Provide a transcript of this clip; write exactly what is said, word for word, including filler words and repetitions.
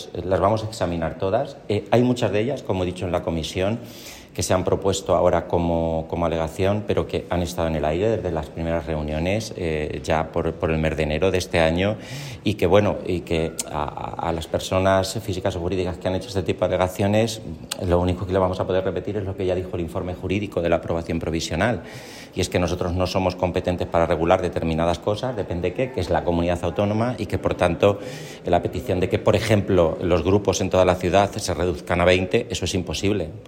Las vamos a examinar todas. Eh, hay muchas de ellas, como he dicho en la comisión, que se han propuesto ahora como, como alegación, pero que han estado en el aire desde las primeras reuniones eh, ya por, por el mes de enero de este año y que, bueno, y que a, a las personas físicas o jurídicas que han hecho este tipo de alegaciones, lo único que le vamos a poder repetir es lo que ya dijo el informe jurídico de la aprobación provisional, y es que nosotros no somos competentes para regular determinadas cosas, depende de qué, que es la comunidad autónoma, y que, por tanto, la petición de que, por ejemplo, los grupos en toda la ciudad se reduzcan a veinte, eso es imposible.